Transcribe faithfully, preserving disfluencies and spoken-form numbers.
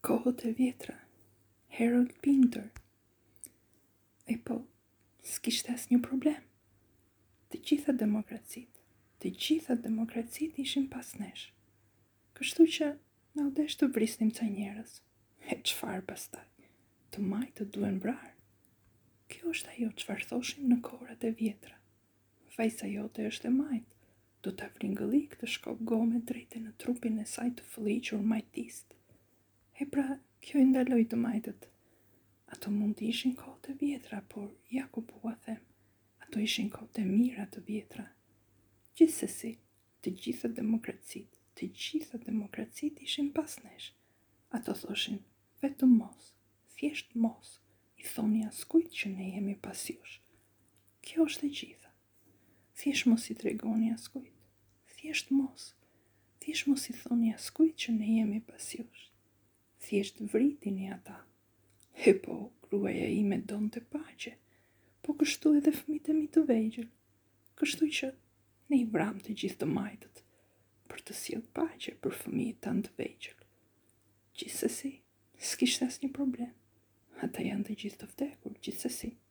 kohët e vjetra, Harold Pinter. E po, s'kishte as një problem. Të gjitha demokracit, të gjitha demokracit ishin pas nesh. Kështu që na u desh të vrisnim ca njerëz. E çfarë pastaj? Të majtët duhen vrarë. Kjo është ajo çfarë thoshim në kohrat e vjetra. Vajza jote është e majtë, do ta vringëlli këtë shkop gome drejte në trupin e saj të fëlliqur majtist. E pra, kjo i ndaloi të majtët. Ato mund të ishin kohët e vjetra, por ja ku po ua them, ato ishin kohët e mira të vjetra. Gjithsesi, të gjitha demokracit, të gjitha demokracit ishin pas nesh. Ato thoshin, vetëm mos, thjesht mos, i thoni askujt që ne jemi pas jush. Kjo është e gjitha. Thjesht mos i tregoni askujt. Thjesht mos. Thjesht mos i thoni askujt që ne jemi pas jush. Thjesht vritini ata. E po, gruaja ime donte paqe, po kështu edhe fëmijët e mi të vegjël. Kështu që ne i vram të gjithë të majtët, për të sjellë paqe për fëmijët tanë të vegjël. Gjithsesi, s'kishte asnjë problem. Ata janë të gjithë të vdekur, gjithsesi.